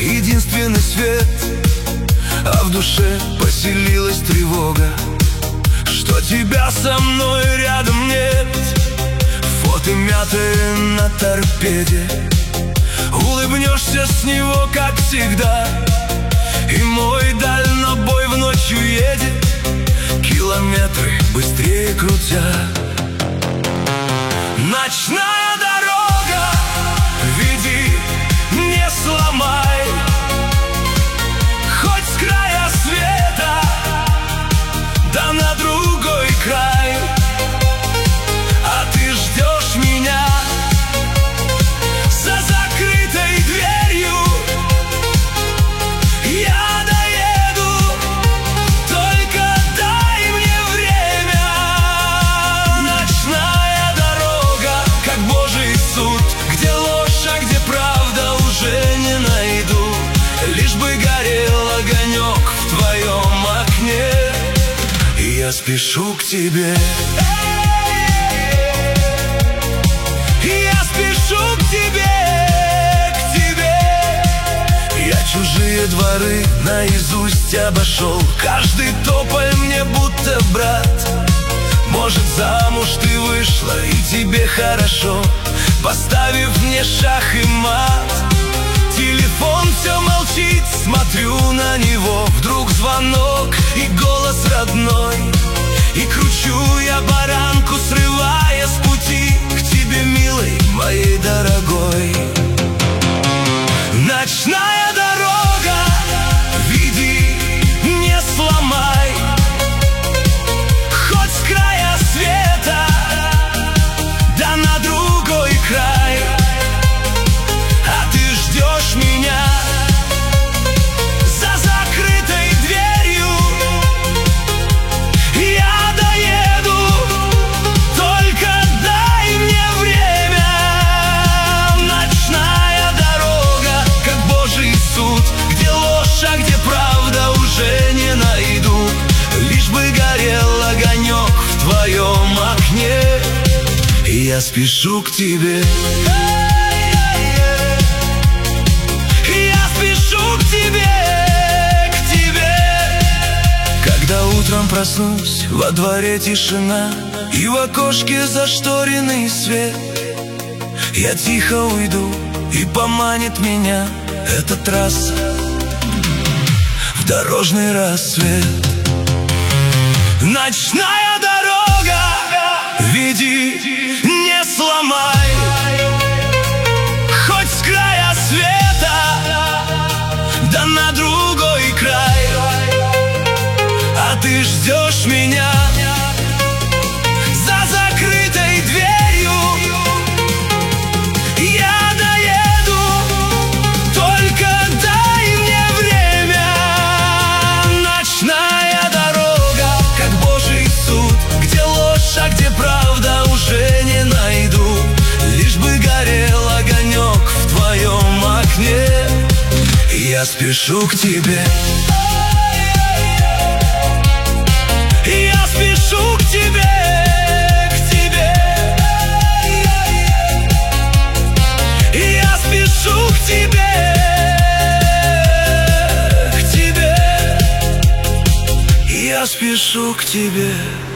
единственный свет, а в душе поселилась тревога, что тебя со мной рядом нет. Фото мятые на торпеде, улыбнешься с него, как всегда, и мой дальнобой в ночь уедет, километры быстрее крутя. Ночная дорога, веди, не сломай, хоть с края света, да на другой край. А ты ждешь меня за закрытой дверью. Я доеду, только дай мне время. Ночная дорога, как Божий суд, где ложь, а где правда, уже не найду. Лишь бы горел огонек в твоем окне, и я спешу к тебе. Я спешу к тебе, к тебе. Я чужие дворы наизусть обошел, каждый тополь мне будто брат. Может, замуж ты вышла и тебе хорошо, поставив мне шах и мат. Телефон все молчит, смотрю на него, вдруг звонок и голос родной. И кручу я баранку, срывая с пути к тебе, милой моей дорогой. Ночная дорога, веди, не сломай, хоть с края света, да на другой край. А ты ждешь меня за закрытой дверью. Я доеду, только дай мне время. Ночная дорога, как Божий суд, где ложь, а где правда, уже не найду. Лишь бы горел огонек в твоем окне, и я спешу к тебе. Я спешу к тебе, к тебе. Когда утром проснусь, во дворе тишина, и в окошке зашторенный свет, я тихо уйду, и поманит меня эта трасса в дорожный рассвет. Ночная дорога, веди, не сломай, хоть с края света, да на другой край. А ты ждешь меня за закрытой дверью. Я доеду, только дай мне время. Ночная дорога, как Божий суд, где ложь, а где правда, уже не найду. Лишь бы горел огонек в твоем окне, и я спешу к тебе. Я спешу к тебе, к тебе. Я спешу к тебе, к тебе. Я спешу к тебе.